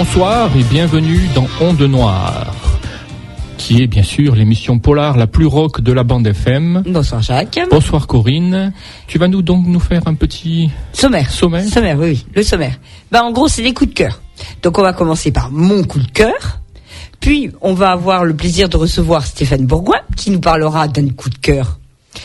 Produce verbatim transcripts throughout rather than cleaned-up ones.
Bonsoir et bienvenue dans Onde Noire, qui est bien sûr l'émission polar la plus rock de la bande F M. Bonsoir Jacques. Bonsoir Corinne. Tu vas nous donc nous faire un petit sommaire. Sommaire. Sommaire, oui, oui, le sommaire. Ben en gros, c'est des coups de cœur. Donc on va commencer par mon coup de cœur. Puis on va avoir le plaisir de recevoir Stéphane Bourgoin qui nous parlera d'un coup de cœur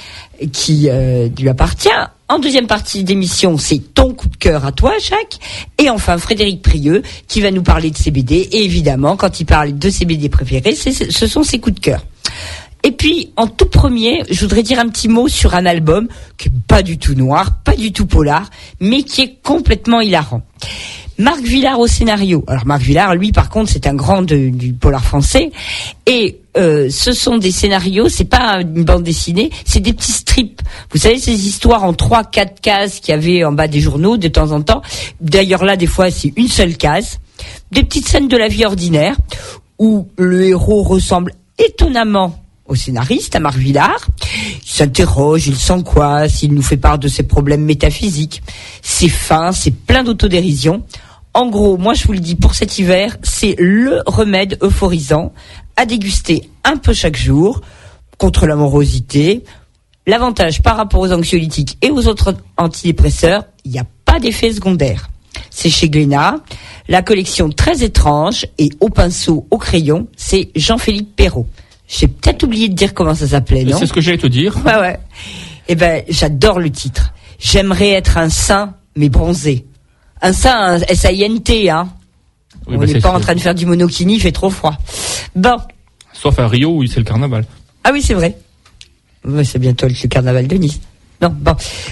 qui euh, lui appartient. En deuxième partie d'émission, c'est ton coup de cœur à toi, Jacques. Et enfin, Frédéric Prieux, qui va nous parler de ses B D. Et évidemment, quand il parle de ses B D préférés, c'est, ce sont ses coups de cœur. Et puis, en tout premier, je voudrais dire un petit mot sur un album qui est pas du tout noir, pas du tout polar, mais qui est complètement hilarant. Marc Villard au scénario. Alors Marc Villard, lui, par contre, c'est un grand de, du polar français. Et euh, ce sont des scénarios, c'est pas une bande dessinée, c'est des petits strips. Vous savez, ces histoires en trois, quatre cases qu'il y avait en bas des journaux de temps en temps. D'ailleurs là, des fois, c'est une seule case. Des petites scènes de la vie ordinaire où le héros ressemble étonnamment au scénariste, à Marc Villard. Il s'interroge, il sent quoi, s'il nous fait part de ses problèmes métaphysiques. C'est fin, c'est plein d'autodérision. En gros, moi je vous le dis, pour cet hiver, c'est le remède euphorisant à déguster un peu chaque jour contre la morosité. L'avantage par rapport aux anxiolytiques et aux autres antidépresseurs, il n'y a pas d'effet secondaire. C'est chez Glénat. La collection très étrange et au pinceau, au crayon, c'est Jean-Philippe Perrault. J'ai peut-être oublié de dire comment ça s'appelait, non ? C'est ce que j'allais te dire. Ouais, ouais. Eh ben, j'adore le titre. J'aimerais être un saint, mais bronzé. Un saint, un S A I N T, hein. Oui, on n'est bah pas en train de faire du monokini, il fait trop froid. Bon. Sauf à Rio, où c'est le carnaval. Ah oui, c'est vrai. Ouais, c'est bientôt le carnaval de Nice. Non, bon.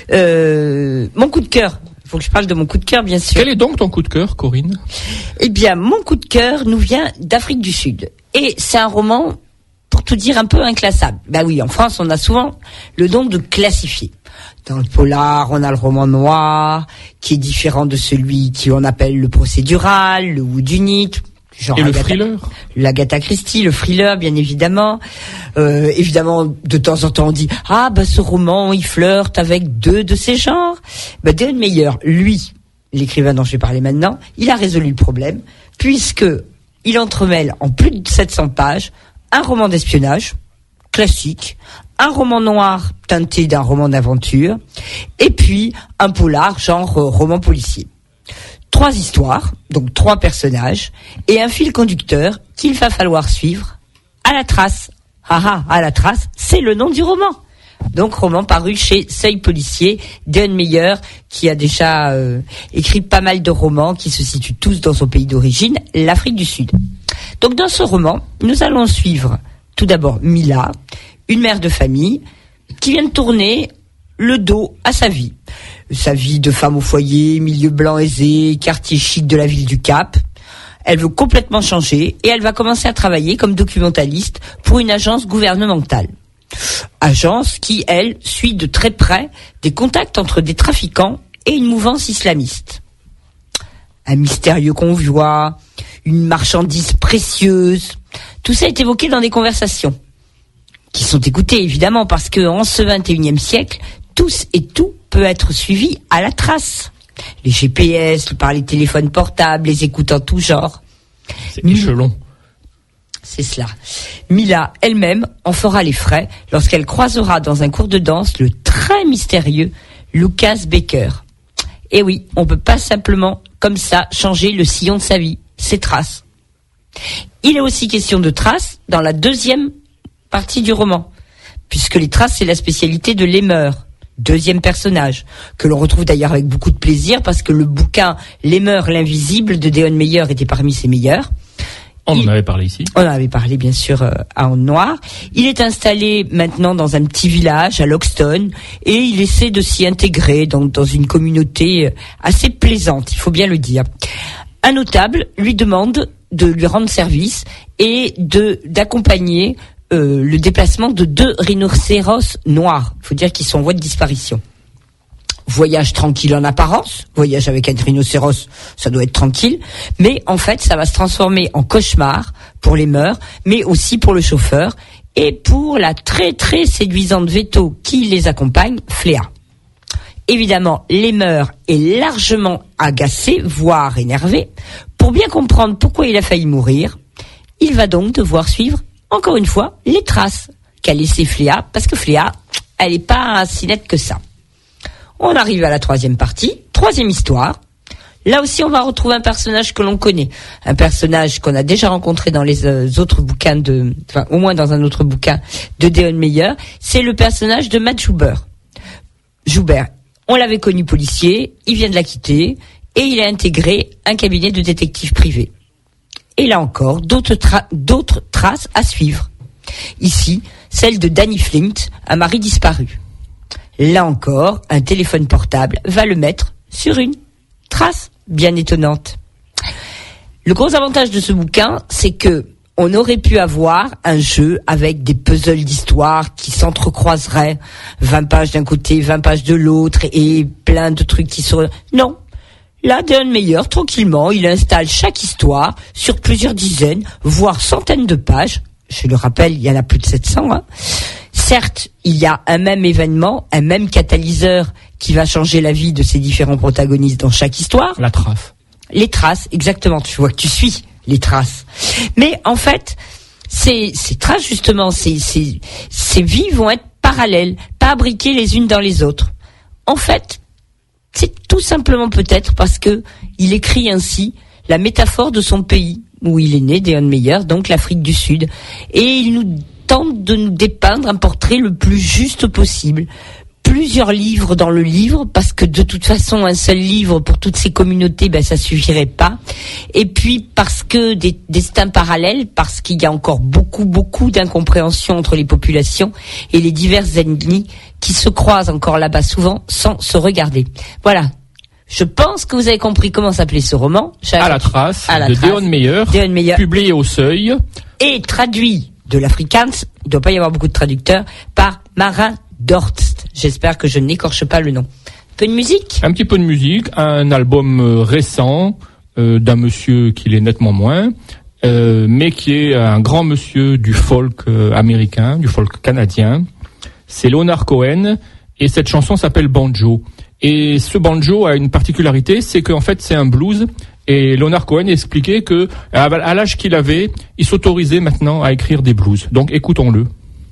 Euh, mon coup de cœur. Il faut que je parle de mon coup de cœur, bien sûr. Quel est donc ton coup de cœur, Corinne ? Eh bien, mon coup de cœur nous vient d'Afrique du Sud. Et c'est un roman, pour tout dire, un peu inclassable. Ben oui, en France, on a souvent le don de classifier. Dans le polar, on a le roman noir, qui est différent de celui qu'on appelle le procédural, le whodunit. Genre et le Agatha, thriller, l'Agatha Christie, le thriller, bien évidemment. Euh, évidemment, de temps en temps, on dit « Ah, bah ce roman, il flirte avec deux de ces genres. » Bah, Deon Meyer, lui, l'écrivain dont je vais parler maintenant, il a résolu le problème, puisque il entremêle en plus de sept cents pages un roman d'espionnage, classique, un roman noir teinté d'un roman d'aventure, et puis un polar, genre euh, roman policier. Trois histoires, donc trois personnages, et un fil conducteur qu'il va falloir suivre à la trace. Ah ah, à la trace, c'est le nom du roman. Donc roman paru chez Seuil Policier, Deon Meyer, qui a déjà euh, écrit pas mal de romans qui se situent tous dans son pays d'origine, l'Afrique du Sud. Donc dans ce roman, nous allons suivre tout d'abord Mila, une mère de famille, qui vient de tourner le dos à sa vie. Sa vie de femme au foyer, milieu blanc aisé, quartier chic de la ville du Cap. Elle veut complètement changer et elle va commencer à travailler comme documentaliste pour une agence gouvernementale. Agence qui, elle, suit de très près des contacts entre des trafiquants et une mouvance islamiste. Un mystérieux convoi, une marchandise précieuse, tout ça est évoqué dans des conversations qui sont écoutées évidemment parce que en ce vingt et unième siècle, tous et tout peut être suivi à la trace. Les G P S, par les téléphones portables, les écoutes en tout genre. C'est échelon. C'est cela. Mila, elle-même, en fera les frais lorsqu'elle croisera dans un cours de danse le très mystérieux Lucas Baker. Et oui, on peut pas simplement, comme ça, changer le sillon de sa vie. C'est traces. Il est aussi question de traces dans la deuxième partie du roman, puisque les traces, c'est la spécialité de l'émeur, deuxième personnage, que l'on retrouve d'ailleurs avec beaucoup de plaisir, parce que le bouquin L'émeur, l'invisible de Deon Meyer était parmi ses meilleurs. On Il, en avait parlé ici. On en avait parlé, bien sûr, euh, à Onde Noire. Il est installé maintenant dans un petit village, à Loxton, et il essaie de s'y intégrer dans, dans une communauté assez plaisante, il faut bien le dire. Un notable lui demande de lui rendre service et de d'accompagner euh, le déplacement de deux rhinocéros noirs. Il faut dire qu'ils sont en voie de disparition. Voyage tranquille en apparence, voyage avec un rhinocéros, ça doit être tranquille, mais en fait ça va se transformer en cauchemar pour les mœurs, mais aussi pour le chauffeur et pour la très très séduisante Veto qui les accompagne, Fléa. Évidemment, l'émeur est largement agacé, voire énervé, Pour bien comprendre pourquoi il a failli mourir, il va donc devoir suivre, encore une fois, les traces qu'a laissées Fléa, parce que Fléa, elle n'est pas si nette que ça. On arrive à la troisième partie, troisième histoire. Là aussi, on va retrouver un personnage que l'on connaît, un personnage qu'on a déjà rencontré dans les euh, autres bouquins de, enfin, au moins dans un autre bouquin de Deon Meyer. C'est le personnage de Matt Joubert. Joubert, on l'avait connu policier, il vient de la quitter et il a intégré un cabinet de détectives privés. Et là encore, d'autres, tra- d'autres traces à suivre. Ici, celle de Danny Flint, un mari disparu. Là encore, un téléphone portable va le mettre sur une trace bien étonnante. Le gros avantage de ce bouquin, c'est que on aurait pu avoir un jeu avec des puzzles d'histoire qui s'entrecroiseraient, vingt pages d'un côté, vingt pages de l'autre, et plein de trucs qui seraient... Non. Là, Deon Meyer, tranquillement, il installe chaque histoire sur plusieurs dizaines, voire centaines de pages. Je le rappelle, il y en a plus de sept cents, hein. Certes, il y a un même événement, un même catalyseur qui va changer la vie de ces différents protagonistes dans chaque histoire. La trace. Les traces, exactement. Tu vois que tu suis les traces. Mais en fait, ces, ces traces, justement, ces, ces, ces vies vont être parallèles, pas abriquées les unes dans les autres. En fait, c'est tout simplement peut-être parce que il écrit ainsi la métaphore de son pays où il est né, Deon Meyer, donc l'Afrique du Sud. Et il nous tente de nous dépeindre un portrait le plus juste possible. Plusieurs livres dans le livre, parce que de toute façon, un seul livre pour toutes ces communautés, ben, ça suffirait pas. Et puis, parce que des destins parallèles, parce qu'il y a encore beaucoup, beaucoup d'incompréhension entre les populations et les diverses ethnies qui se croisent encore là-bas souvent sans se regarder. Voilà. Je pense que vous avez compris comment s'appelait ce roman. À la trace, à la de trace, Deon Meyer, Deon Meyer, publié au Seuil. Et traduit de l'Afrikaans, il ne doit pas y avoir beaucoup de traducteurs, par Marin Dorst. J'espère que je n'écorche pas le nom. Un peu de musique ? Un petit peu de musique, un album euh, récent euh, d'un monsieur qui l'est nettement moins, euh, mais qui est un grand monsieur du folk euh, américain, du folk canadien. C'est Leonard Cohen, et cette chanson s'appelle Banjo. Et ce banjo a une particularité, c'est qu'en fait c'est un blues. Et Leonard Cohen expliquait que à l'âge qu'il avait, il s'autorisait maintenant à écrire des blues. Donc écoutons-le.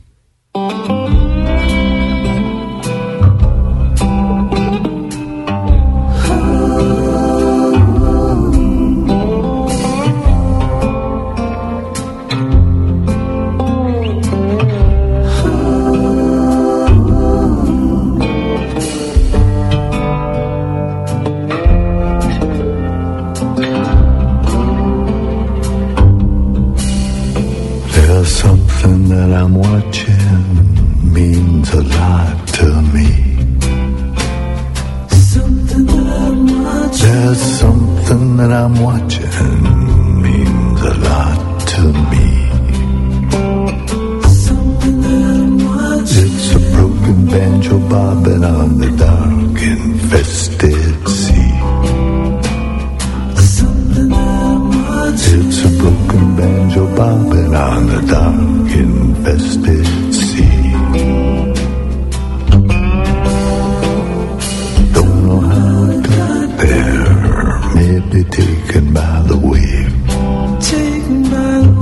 I'm watching means a lot to me. Something that I'm watching. There's something that I'm watching means a lot to me. Something that I'm watching. It's a broken banjo bobbing on the dark infested sea. Something that I'm watching. It's a broken banjo bobbing on the dark infested sea. Don't know how it got there, maybe taken by the wave. Taken by the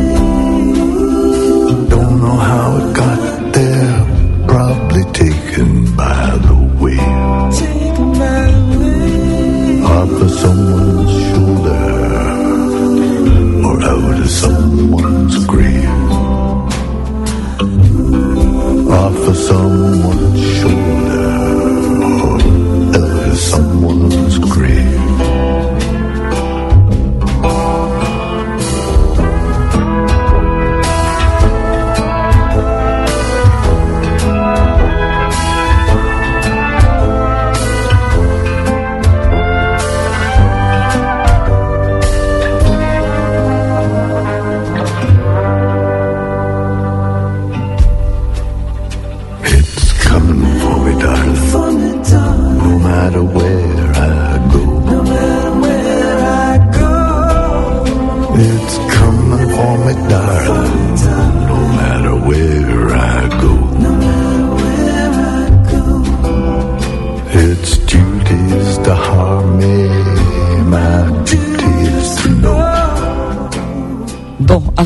wave. Don't know how it got there, probably taken by the wave. Taken by the wave. Off of someone's shoulder, or out of someone's grave. Off of someone's shoulder, or out of someone's grave.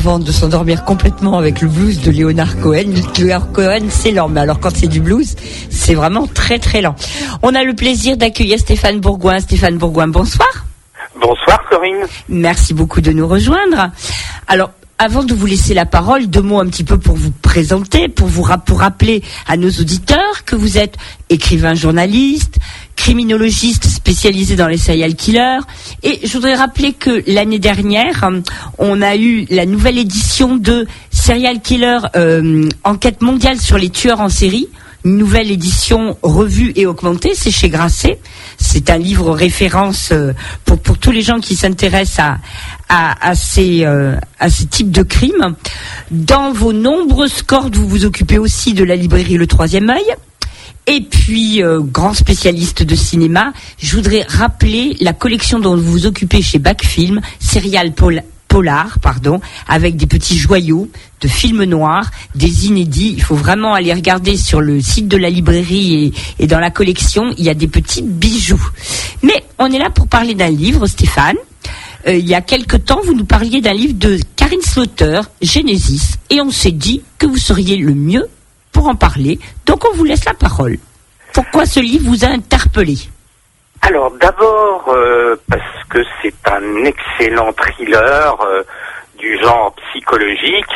avant de s'endormir complètement avec le blues de Leonard Cohen. Leonard Cohen, c'est lent, mais alors quand c'est du blues, c'est vraiment très très lent. On a le plaisir d'accueillir Stéphane Bourgoin. Stéphane Bourgoin, bonsoir. Bonsoir Corinne. Merci beaucoup de nous rejoindre. Alors, avant de vous laisser la parole, deux mots un petit peu pour vous présenter, pour vous pour rappeler à nos auditeurs que vous êtes écrivain journaliste, criminologiste spécialisé dans les serial killers. Et je voudrais rappeler que l'année dernière, on a eu la nouvelle édition de Serial Killer euh, Enquête mondiale sur les tueurs en série. Une nouvelle édition revue et augmentée, c'est chez Grasset. C'est un livre référence pour pour tous les gens qui s'intéressent à à, à ces euh, à ces types de crimes. Dans vos nombreuses cordes, vous vous occupez aussi de la librairie Le Troisième Œil. Et puis, euh, grand spécialiste de cinéma, je voudrais rappeler la collection dont vous vous occupez chez Backfilm, Serial Pol- Polar, pardon, avec des petits joyaux de films noirs, des inédits. Il faut vraiment aller regarder sur le site de la librairie et, et dans la collection, il y a des petits bijoux. Mais on est là pour parler d'un livre, Stéphane. Euh, il y a quelque temps, vous nous parliez d'un livre de Karin Slaughter, Genesis, et on s'est dit que vous seriez le mieux pour en parler. Donc on vous laisse la parole. Pourquoi ce livre vous a interpellé ? Alors d'abord euh, parce que c'est un excellent thriller euh, du genre psychologique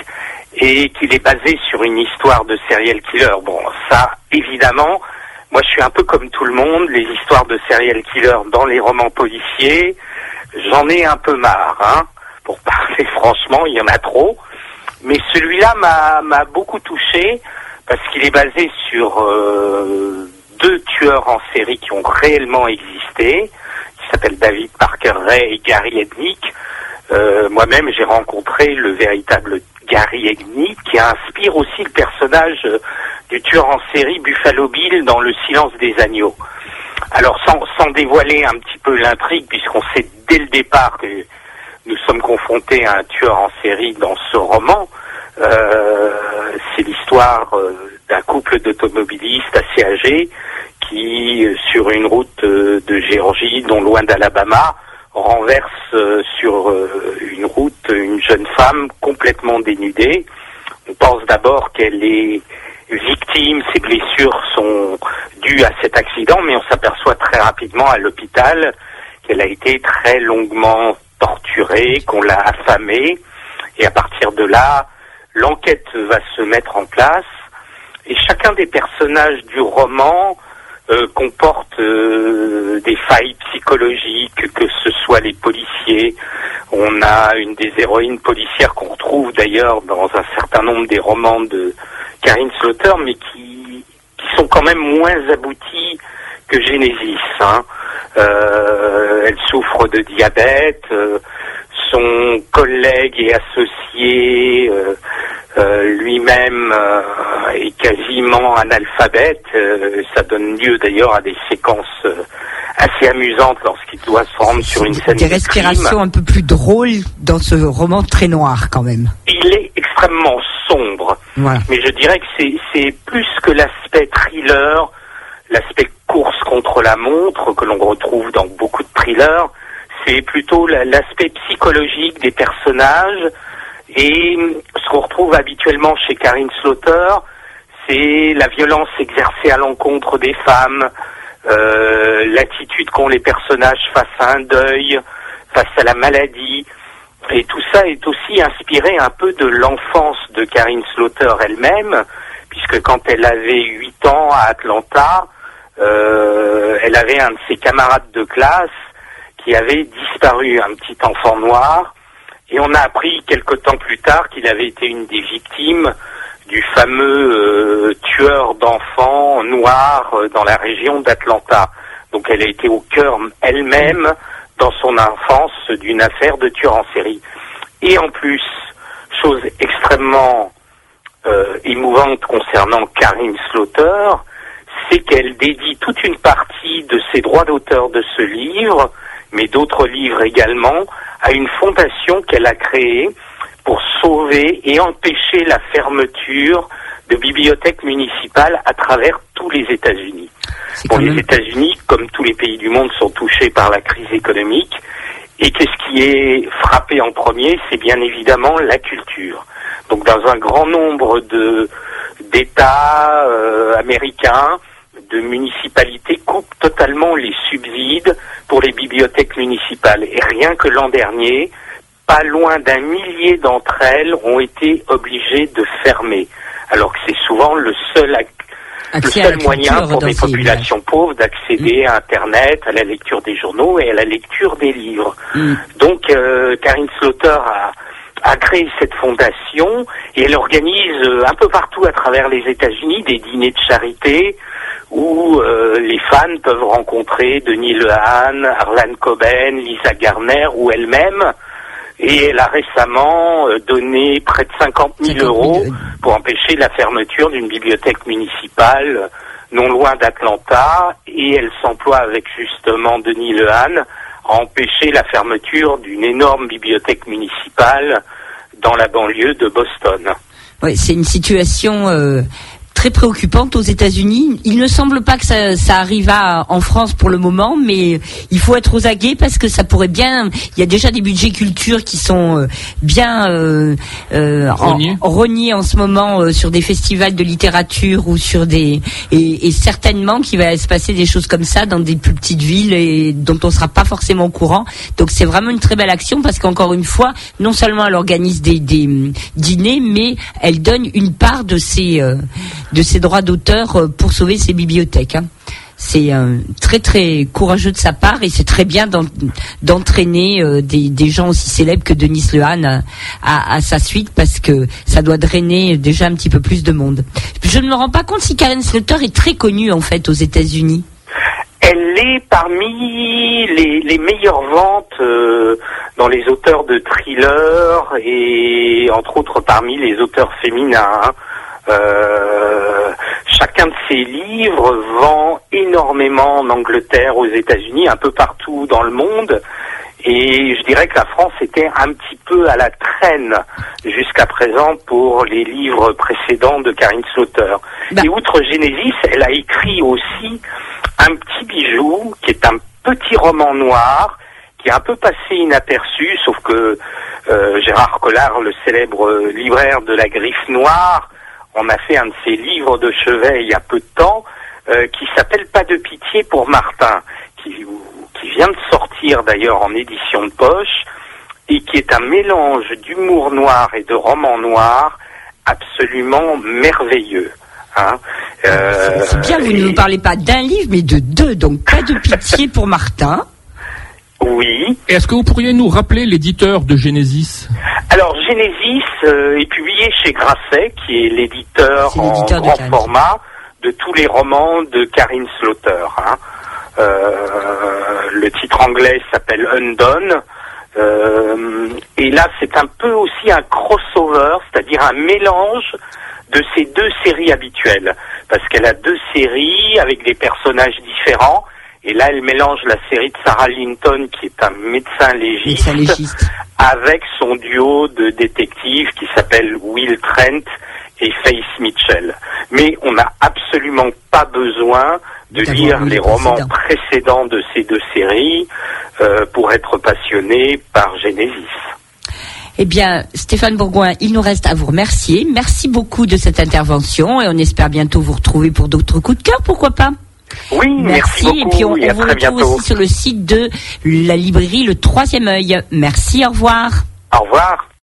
et qu'il est basé sur une histoire de serial killer. Bon, ça évidemment, moi je suis un peu comme tout le monde, les histoires de serial killer dans les romans policiers, j'en ai un peu marre, hein. Pour parler franchement, il y en a trop. Mais celui-là m'a, m'a beaucoup touché parce qu'il est basé sur euh, deux tueurs en série qui ont réellement existé, qui s'appellent David Parker Ray et Gary Ednick. Euh, moi-même, j'ai rencontré le véritable Gary Ednick, qui inspire aussi le personnage du tueur en série Buffalo Bill dans Le Silence des agneaux. Alors, sans, sans dévoiler un petit peu l'intrigue, puisqu'on sait dès le départ que nous sommes confrontés à un tueur en série dans ce roman, euh, c'est l'histoire euh, d'un couple d'automobilistes assez âgés qui, euh, sur une route euh, de Géorgie, non loin d'Alabama, renverse euh, sur euh, une route une jeune femme complètement dénudée. On pense d'abord qu'elle est victime, ses blessures sont dues à cet accident, mais on s'aperçoit très rapidement à l'hôpital qu'elle a été très longuement torturée, qu'on l'a affamée, et à partir de là, l'enquête va se mettre en place, et chacun des personnages du roman euh, comporte euh, des failles psychologiques, que ce soit les policiers. On a une des héroïnes policières qu'on retrouve d'ailleurs dans un certain nombre des romans de Karin Slaughter, mais qui, qui sont quand même moins aboutis que Genesis. Hein. Euh, elle souffre de diabète, euh, son collègue et associé euh, euh, lui-même euh, est quasiment analphabète. Euh, ça donne lieu d'ailleurs à des séquences euh, assez amusantes lorsqu'il doit se rendre sur une scène de crime. Des respirations un peu plus drôles dans ce roman très noir quand même. Il est extrêmement sombre, voilà. Mais je dirais que c'est, c'est plus que l'aspect thriller, l'aspect course contre la montre que l'on retrouve dans beaucoup de thrillers. C'est plutôt l'aspect psychologique des personnages, et ce qu'on retrouve habituellement chez Karin Slaughter, c'est la violence exercée à l'encontre des femmes, euh, l'attitude qu'ont les personnages face à un deuil, face à la maladie, et tout ça est aussi inspiré un peu de l'enfance de Karin Slaughter elle-même, puisque quand elle avait huit ans à Atlanta, euh, elle avait un de ses camarades de classe qui avait disparu, un petit enfant noir, et on a appris quelque temps plus tard qu'il avait été une des victimes du fameux euh, tueur d'enfants noirs euh, dans la région d'Atlanta. Donc elle a été au cœur elle-même, dans son enfance, d'une affaire de tueur en série. Et en plus, chose extrêmement euh, émouvante concernant Karin Slaughter, c'est qu'elle dédie toute une partie de ses droits d'auteur de ce livre, mais d'autres livres également, à une fondation qu'elle a créée pour sauver et empêcher la fermeture de bibliothèques municipales à travers tous les États-Unis. Bon, les États-Unis, comme tous les pays du monde, sont touchés par la crise économique, Et qu'est-ce qui est frappé en premier? C'est bien évidemment la culture. Donc dans un grand nombre de d'États euh, américains, de municipalités coupent totalement les subsides pour les bibliothèques municipales. Et rien que l'an dernier, pas loin d'un millier d'entre elles ont été obligées de fermer. Alors que c'est souvent le seul, le seul moyen pour des populations villages. pauvres d'accéder mmh. à Internet, à la lecture des journaux et à la lecture des livres. Mmh. Donc euh, Karin Slaughter a, a créé cette fondation et elle organise euh, un peu partout à travers les États-Unis des dîners de charité où euh, les fans peuvent rencontrer Denis Lehane, Harlan Coben, Lisa Garner ou elle-même. Et elle a récemment euh, donné près de cinquante mille euros pour empêcher la fermeture d'une bibliothèque municipale euh, non loin d'Atlanta. Et elle s'emploie avec justement Denis Lehane à empêcher la fermeture d'une énorme bibliothèque municipale dans la banlieue de Boston. Oui, c'est une situation euh, très préoccupante aux États-Unis. Il ne semble pas que ça, ça arrive à, en France pour le moment, mais il faut être aux aguets parce que ça pourrait bien. Il y a déjà des budgets culture qui sont euh, bien euh, euh, rognés en, rognés en ce moment euh, sur des festivals de littérature ou sur des et, et certainement qu'il va se passer des choses comme ça dans des plus petites villes et dont on sera pas forcément au courant. Donc c'est vraiment une très belle action parce qu'encore une fois, non seulement elle organise des, des dîners, mais elle donne une part de ses euh, de ses droits d'auteur pour sauver ses bibliothèques. Hein. C'est euh, très très courageux de sa part et c'est très bien d'en, d'entraîner euh, des, des gens aussi célèbres que Denis Lehane à, à, à sa suite parce que ça doit drainer déjà un petit peu plus de monde. Je ne me rends pas compte si Karin Slaughter est très connue en fait aux États-Unis. Elle est parmi les, les meilleures ventes euh, dans les auteurs de thrillers et entre autres parmi les auteurs féminins. Hein. Euh, chacun de ses livres vend énormément en Angleterre, aux États-Unis, un peu partout dans le monde. Et je dirais que la France était un petit peu à la traîne jusqu'à présent pour les livres précédents de Karin Slaughter. Bah. Et outre Genesis, elle a écrit aussi un petit bijou qui est un petit roman noir qui est un peu passé inaperçu, sauf que euh, Gérard Collard, le célèbre libraire de la Griffe Noire, on a fait un de ses livres de chevet il y a peu de temps euh, qui s'appelle Pas de pitié pour Martin, qui, qui vient de sortir d'ailleurs en édition de poche et qui est un mélange d'humour noir et de roman noir absolument merveilleux. Hein. Euh, c'est, c'est bien, vous et... ne nous parlez pas d'un livre mais de deux, donc Pas de pitié pour Martin. Oui. Et est-ce que vous pourriez nous rappeler l'éditeur de Genesis ? Alors Genesis euh, est publié chez Grasset, qui est l'éditeur, C'est en l'éditeur grand format de tous les romans de Karin Slaughter. Hein. Euh, le titre anglais s'appelle Undone. Euh, et là, c'est un peu aussi un crossover, c'est-à-dire un mélange de ces deux séries habituelles. Parce qu'elle a deux séries avec des personnages différents. Et là, elle mélange la série de Sarah Linton, qui est un médecin légiste, médecin légiste. avec son duo de détectives qui s'appelle Will Trent et Faith Mitchell. Mais on n'a absolument pas besoin de D'abord, lire les romans précédents. précédents de ces deux séries euh, pour être passionné par Genesis. Eh bien, Stéphane Bourgoin, il nous reste à vous remercier. Merci beaucoup de cette intervention et on espère bientôt vous retrouver pour d'autres coups de cœur, pourquoi pas ? Oui, merci, merci beaucoup. Et puis on, et on vous retrouve bientôt. Aussi sur le site de la librairie Le Troisième Œil. Merci, au revoir. Au revoir.